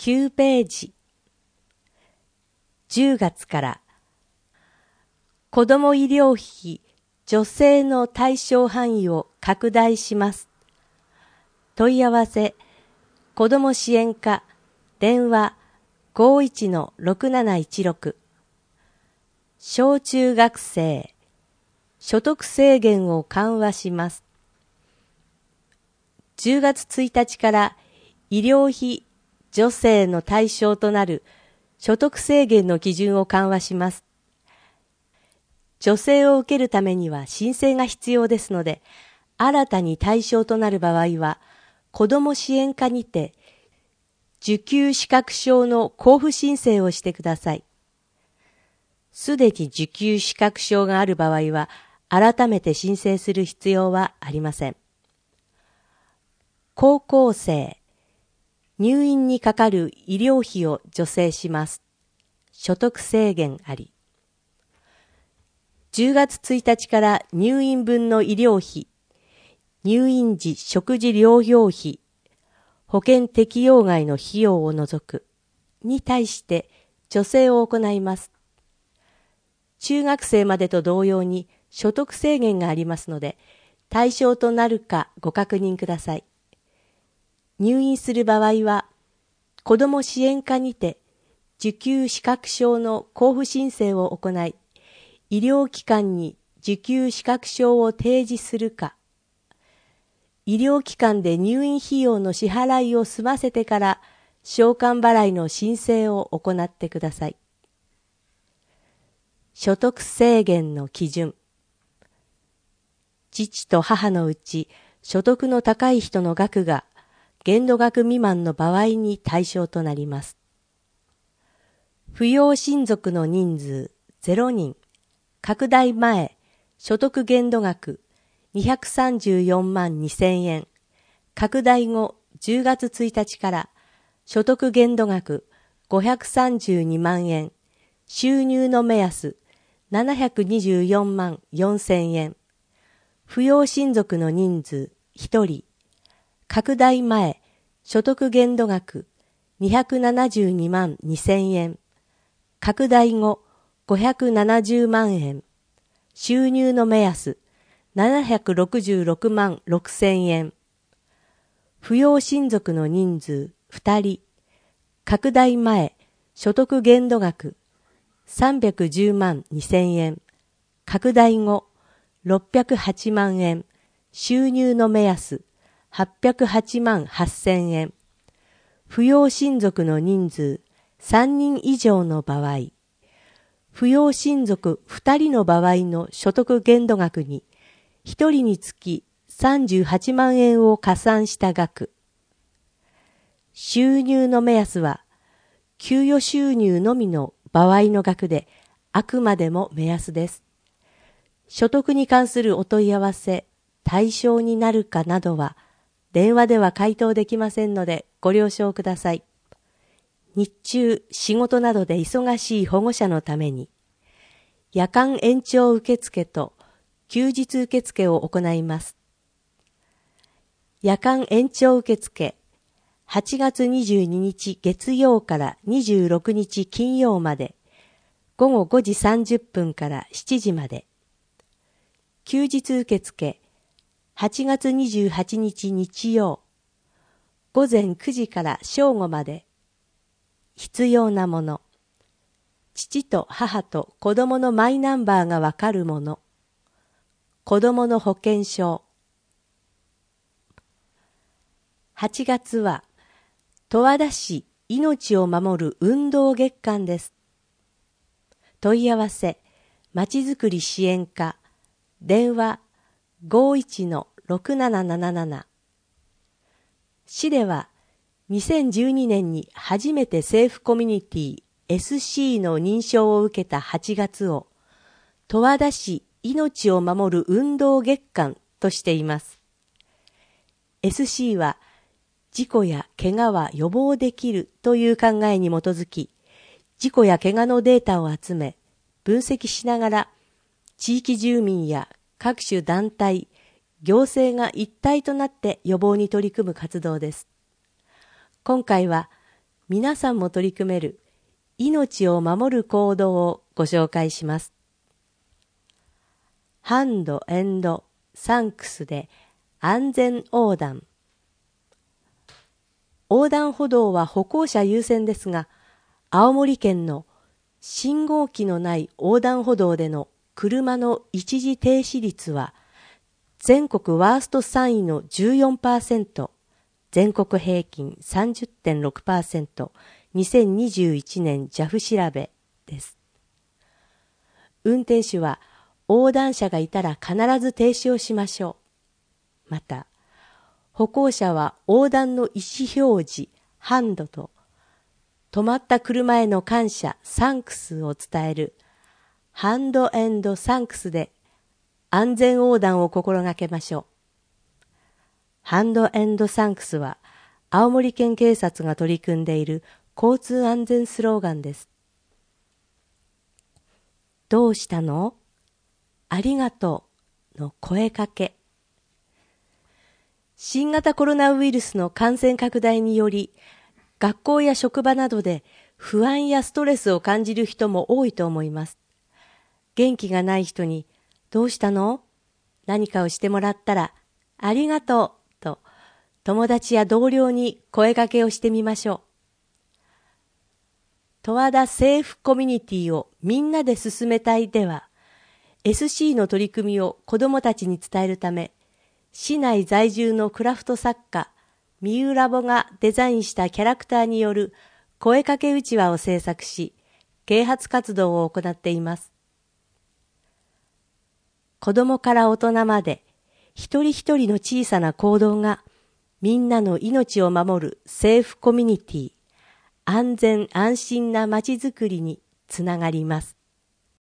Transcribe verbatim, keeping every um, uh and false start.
きゅうページ。じゅうがつから子ども医療費助成の対象範囲を拡大します。問い合わせ、子ども支援課、電話 ごーいちのろくなないちろく。小中学生、所得制限を緩和します。じゅうがつついたちから医療費助成の対象となる所得制限の基準を緩和します。助成を受けるためには申請が必要ですので、新たに対象となる場合は、子ども支援課にて受給資格証の交付申請をしてください。すでに受給資格証がある場合は、改めて申請する必要はありません。高校生、入院にかかる医療費を助成します。所得制限あり。じゅうがつついたちから入院分の医療費、入院時食事療養費、保険適用外の費用を除くに対して助成を行います。中学生までと同様に所得制限がありますので、対象となるかご確認ください。入院する場合は、子ども支援課にて受給資格証の交付申請を行い、医療機関に受給資格証を提示するか、医療機関で入院費用の支払いを済ませてから償還払いの申請を行ってください。所得制限の基準。父と母のうち所得の高い人の額が限度額未満の場合に対象となります。扶養親族の人数ゼロにん、拡大前、所得限度額にひゃくさんじゅうよんまんにせんえん、拡大後じゅうがつついたちから所得限度額ごひゃくさんじゅうにまんえん、収入の目安ななひゃくにじゅうよんまんよんせんえん、扶養親族の人数ひとり、拡大前、所得限度額にひゃくななじゅうにまんにせんえん、拡大後ごひゃくななじゅうまんえん、収入の目安ななひゃくろくじゅうろくまんろくせんえん、扶養親族の人数ふたり、拡大前、所得限度額さんびゃくじゅうまんにせんえん、拡大後ろっぴゃくはちまんえん、収入の目安はっぴゃくはちまんはっせんえん、扶養親族の人数さんにん以上の場合、扶養親族ふたりの場合の所得限度額にひとりにつきさんじゅうはちまんえんを加算した額。収入の目安は給与収入のみの場合の額であくまでも目安です。所得に関するお問い合わせ、対象になるかなどは電話では回答できませんのでご了承ください。日中、仕事などで忙しい保護者のために、夜間延長受付と休日受付を行います。夜間延長受付、はちがつにじゅうににち月曜からにじゅうろくにち金曜まで、ごごごじさんじゅっぷんからしちじまで。休日受付、はちがつにじゅうはちにち日曜、ごぜんくじから正午まで。必要なもの。父と母と子供のマイナンバーがわかるもの。子供の保険証。はちがつは、十和田市命を守る運動月間です。問い合わせ、まちづくり支援課、電話 ごーいちのろくなななななな。市では、にせんじゅうにねんに初めてセーフコミュニティ エスシー の認証を受けたはちがつを、十和田市命を守る運動月間としています。エスシー は、事故や怪我は予防できるという考えに基づき、事故や怪我のデータを集め、分析しながら、地域住民や各種団体、行政が一体となって予防に取り組む活動です。今回は、 皆さんも取り組める命を守る行動をご紹介します。ハンドエンドサンクスで安全横断。横断歩道は歩行者優先ですが、青森県の信号機のない横断歩道での車の一時停止率は全国ワーストさんいの じゅうよんパーセント、全国平均 さんじゅってんろくパーセント、にせんにじゅういちねん ジャフ 調べです。運転手は横断者がいたら必ず停止をしましょう。また、歩行者は横断の意思表示、ハンドと、止まった車への感謝、サンクスを伝える、ハンドエンドサンクスで安全横断を心がけましょう。ハンドエンドサンクスは、青森県警察が取り組んでいる交通安全スローガンです。どうしたの？ありがとうの声かけ。新型コロナウイルスの感染拡大により、学校や職場などで不安やストレスを感じる人も多いと思います。元気がない人に、どうしたの？何かをしてもらったら、ありがとうと、友達や同僚に声掛けをしてみましょう。十和田セーフコミュニティをみんなで進めたいでは、エスシー の取り組みを子どもたちに伝えるため、市内在住のクラフト作家、みゆラボがデザインしたキャラクターによる声かけうちわを制作し、啓発活動を行っています。子どもから大人まで、一人一人の小さな行動が、みんなの命を守るセーフコミュニティ、安全安心なまちづくりにつながります。